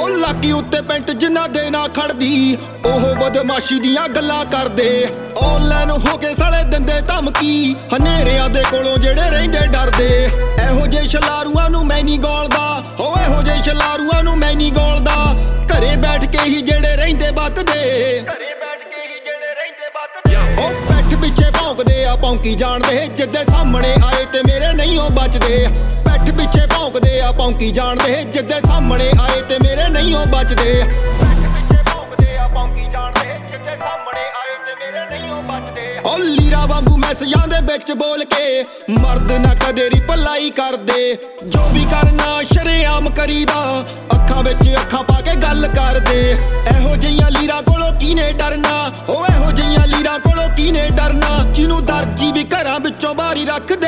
ਉਹ ਲਾਕੀ ਉੱਤੇ ਪੈਂਟ ਜਿਨ੍ਹਾਂ ਦੇ ਨਾ ਖੜਦੀ ਉਹ ਬਦਮਾਸ਼ੀ ਦੀਆਂ ਗੱਲਾਂ ਕਰਦੇ। ਆਨਲਾਈਨ ਹੋ ਕੇ ਸਾਲੇ ਦਿੰਦੇ ਧਮਕੀ ਹਨੇਰਿਆਂ ਦੇ ਕੋਲੋਂ ਜਿਹੜੇ ਰਹਿੰਦੇ ਡਰਦੇ। ਇਹੋ ਜਿਹੇ ਛਲਾਰੂਆਂ ਨੂੰ ਮੈਂ ਨਹੀਂ ਗੋਲਦਾ, ਹੋ ਇਹੋ ਜਿਹੇ ਛਲਾਰੂਆਂ ਨੂੰ ਮੈਂ ਨਹੀਂ ਗੋਲਦਾ। ਘਰੇ ਬੈਠ ਕੇ ਹੀ ਜਿਹੜੇ ਰਹਿੰਦੇ ਬੱਤਦੇ, ਘਰੇ ਬੈਠ ਕੇ ਹੀ ਜਿਹੜੇ ਰਹਿੰਦੇ ਬੱਤਦੇ। ਉਹ ਪੈਠ ਪਿੱਛੇ ਭੌਂਕਦੇ ਆ ਭੌਂਕੀ ਜਾਣਦੇ, ਜਿੱਦੇ ਸਾਹਮਣੇ ਆਏ ਤੇ ਮੇਰੇ ਨਹੀਂ ਉਹ ਬਚਦੇ। ਪੈਠ ਪਿੱਛੇ ਭੌਂਕਦੇ ਆ ਭੌਂਕੀ ਜਾਣਦੇ, ਜਿੱਦੇ ਸਾਹਮਣੇ ਆਏ ਤੇ ਮੇਰੇ ਨਹੀਂ ਉਹ ਬਚਦੇ। ਪੈਠ ਪਿੱਛੇ ਭੌਂਕਦੇ ਆ ਭੌਂਕੀ ਜਾਣਦੇ, ਜਿੱਦੇ ਸਾਹਮਣੇ ਆਏ ਤੇ ਮੇਰੇ ਨਹੀਂ ਉਹ ਬਚਦੇ। ਉਹ ਲੀਰਾ ਵਾਂਗੂ ਮੈਸੇਜਾਂ ਦੇ ਵਿੱਚ ਬੋਲ ਕੇ ਮਰਦ ਨਾ ਕਦੇ ਰਿਪਲਾਈ ਕਰਦੇ। ਜੋ ਵੀ ਕਰਨਾ ਸ਼ਰੇਆਮ ਕਰੀਦਾ, ਅੱਖਾਂ ਵਿੱਚ ਅੱਖਾਂ ਪਾ ਕੇ ਗੱਲ ਕਰਦੇ। ਇਹੋ ਜਿਹੀਆਂ ਲੀਰਾਂ ਕੋਲੋਂ ਕਿਹਨੇ ਡਰਨਾ, ਉਹ ਇਹੋ ਜਿਹੀਆਂ ਲੀਰਾਂ ਕੋਲੋਂ ਕਿਹਨੇ ਡਰਨਾ। ਜਿਹਨੂੰ ਦਰਜੀ ਵੀ ਘਰਾਂ ਵਿੱਚੋਂ ਬਾਹਰ ਰੱਖਦੇ,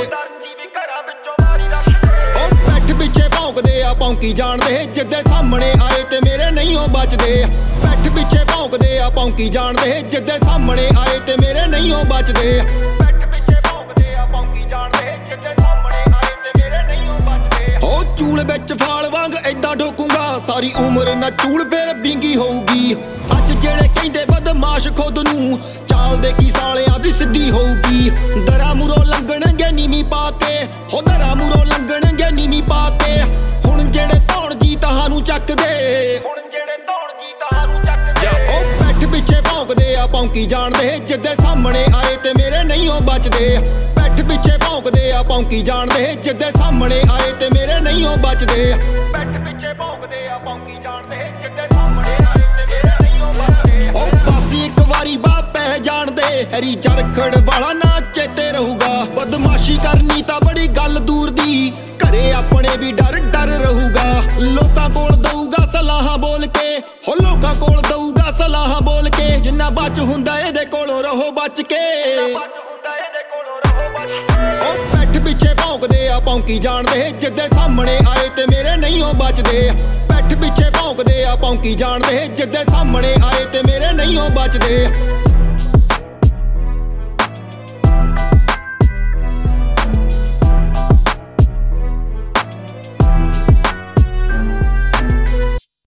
ਉਹ ਪੈਠ ਪਿੱਛੇ ਭੌਂਕਦੇ ਆ ਭੌਂਕੀ ਜਾਣਦੇ, ਜਿੱਦੇ ਸਾਹਮਣੇ ਆਏ ਤੇ ਮੇਰੇ ਨਹੀਂ ਉਹ ਬਚਦੇ। ਪੈਠ ਪਿੱਛੇ ਭੌਂਕਦੇ ਆ ਭੌਂਕੀ ਜਾਣਦੇ, ਜਿੱਦੇ ਸਾਹਮਣੇ ਆਏ ਤੇ ਮੇਰੇ ਨਹੀਂ ਉਹ ਬਚਦੇ। ਪੈਠ ਪਿੱਛੇ ਭੌਂਕਦੇ ਆ ਭੌਂਕੀ ਜਾਣਦੇ, ਜਿੱਦੇ ਸਾਹਮਣੇ ਆਏ ਤੇ ਮੇਰੇ ਨਹੀਂ ਉਹ ਬਚਦੇ। ਉਹ ਚੂਲ ਵਿੱਚ ਫਾਲ ਵਾਂਗ ਏਦਾਂ ਢੋਕੂੰਗਾ, ਸਾਰੀ ਉਮਰ ਨਾ ਚੂਲ ਫੇਰ ਬਿੰਗੀ ਹੋਊਗੀ। ਅੱਜ ਜਿਹੜੇ ਕਹਿੰਦੇ ਬਦਮਾਸ਼ ਖੁਦ ਨੂੰ, ਚਾਲ ਦੇ ਕੀ ਸਾਲਿਆਂ ਦੀ ਸਿੱਧੀ ਹੋਊਗੀ। ਦਰਾਂ ਮੂਰੋਂ ਲੰਘਣਗੇ ਨੀਵੀਂ ਪਾ ਕੇ, ਹੋ ਦਰਾਂ ਮੂਰੋਂ ਲੰਘਣਗੇ ਨੀਵੀਂ ਪਾ ਕੇ। ਹੁਣ ਜਿਹੜੇ ਧੌਣ ਜੀ ਤੁਹਾਨੂੰ ਚੱਕਦੇ, ਹੁਣ ਜਿਹੜੇ ਧੌਣ ਜੀ ਤੁਹਾਨੂੰ ਚੱਕਦੇ। ਉਹ ਪੈਠ ਪਿੱਛੇ ਭੌਂਕਦੇ ਆ ਭੌਂਕੀ ਜਾਣਦੇ, ਜਿੱਦੇ ਸਾਹਮਣੇ ਆਏ ਤੇ ਮੇਰੇ ਨਹੀਂ ਉਹ ਬਚਦੇ। ਪੈਠ ਪਿੱਛੇ ਭੌਂਕਦੇ ਆ ਭੌਂਕੀ ਜਾਣਦੇ, ਜਿੱਦੇ ਸਾਹਮਣੇ ਆਏ ਤੇ ਮੇਰੇ ਨਹੀਂ ਉਹ ਬਚਦੇ। ਪੈਠ ਪਿੱਛੇ ਭੌਂਕਦੇ ਆ ਭੌਂਕੀ ਜਾਣਦੇ, ਜਿੱਦੇ ਸਾਹਮਣੇ ਆਏ ਤੇ ਮੇਰੇ ਨਹੀਂ ਉਹ ਬਚਦੇ। ਉਹ ਬਸ ਇੱਕ ਵਾਰੀ ਬਾਪ ਪੈ ਜਾਣਦੇ, ਹੈਰੀ ਚਰਖੜ ਵਾਲਾ ਨਾ ਚੇਤੇ ਰਹੂਗਾ। ਬਦਮਾਸ਼ੀ ਕਰਨੀ ਤਾਂ ਬੜੀ ਗੱਲ ਦੂਰ ਦੀ, ਘਰੇ ਆਪਣੇ ਵੀ ਡਰ ਡਰ ਰਹੂਗਾ। ਲੋਕਾਂ ਕੋਲ ਦਊਗਾ ਸਲਾਹਾਂ ਬੋਲ ਕੇ, ਹੋ ਲੋਕਾਂ ਕੋਲ ਦਊਗਾ ਸਲਾਹਾਂ ਬੋਲ ਕੇ। ਜਿੰਨਾ ਬਚ ਹੁੰਦਾ ਇਹਦੇ ਕੋਲੋਂ ਰਹੋ ਬਚ ਕੇ, ਉਹ ਪੈਠ ਪਿੱਛੇ ਭੌਂਕਦੇ ਆ ਭੌਂਕੀ ਜਾਣਦੇ, ਜਿੱਦੇ ਸਾਹਮਣੇ ਆਏ ਤੇ ਮੇਰੇ ਨਹੀਂ ਉਹ ਬਚਦੇ। ਪੈਠ ਪਿੱਛੇ ਭੌਂਕਦੇ ਆ ਭੌਂਕੀ ਜਾਣਦੇ, ਜਿੱਦੇ ਸਾਹਮਣੇ ਆਏ ਤੇ ਮੇਰੇ ਨਹੀਂ ਉਹ ਬਚਦੇ।